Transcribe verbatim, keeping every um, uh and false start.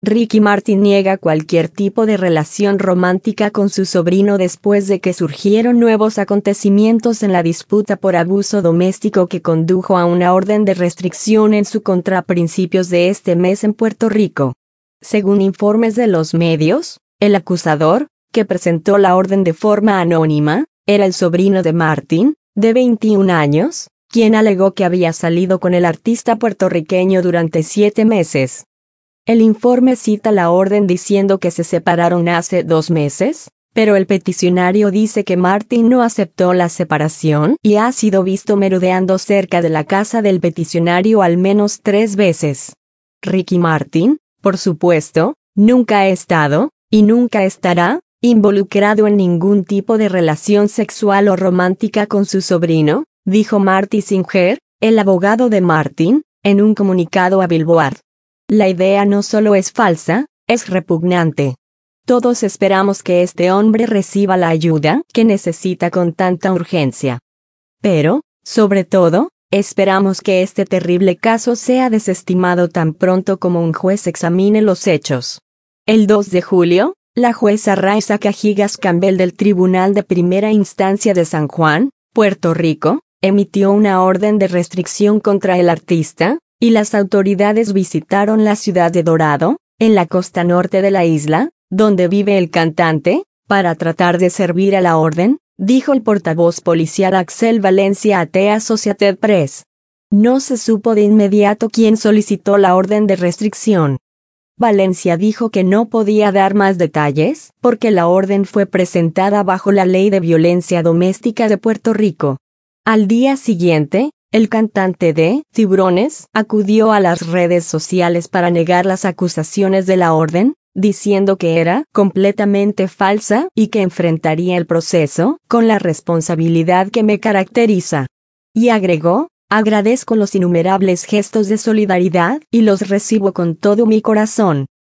Ricky Martin niega cualquier tipo de relación romántica con su sobrino después de que surgieron nuevos acontecimientos en la disputa por abuso doméstico que condujo a una orden de restricción en su contra a principios de este mes en Puerto Rico. Según informes de los medios, el acusador, que presentó la orden de forma anónima, era el sobrino de Martin, de veintiún años, quien alegó que había salido con el artista puertorriqueño durante siete meses. El informe cita la orden diciendo que se separaron hace dos meses, pero el peticionario dice que Martin no aceptó la separación y ha sido visto merodeando cerca de la casa del peticionario al menos tres veces. Ricky Martin, por supuesto, nunca ha estado, y nunca estará, involucrado en ningún tipo de relación sexual o romántica con su sobrino, dijo Marty Singer, el abogado de Martin, en un comunicado a Billboard. La idea no solo es falsa, es repugnante. Todos esperamos que este hombre reciba la ayuda que necesita con tanta urgencia. Pero, sobre todo, esperamos que este terrible caso sea desestimado tan pronto como un juez examine los hechos. El dos de julio, la jueza Raisa Cajigas Campbell del Tribunal de Primera Instancia de San Juan, Puerto Rico, emitió una orden de restricción contra el artista, y las autoridades visitaron la ciudad de Dorado, en la costa norte de la isla, donde vive el cantante, para tratar de servir a la orden, dijo el portavoz policial Axel Valencia a The Associated Press. No se supo de inmediato quién solicitó la orden de restricción. Valencia dijo que no podía dar más detalles, porque la orden fue presentada bajo la Ley de Violencia Doméstica de Puerto Rico. Al día siguiente, el cantante de Tiburones acudió a las redes sociales para negar las acusaciones de la orden, diciendo que era completamente falsa y que enfrentaría el proceso con la responsabilidad que me caracteriza. Y agregó, agradezco los innumerables gestos de solidaridad y los recibo con todo mi corazón.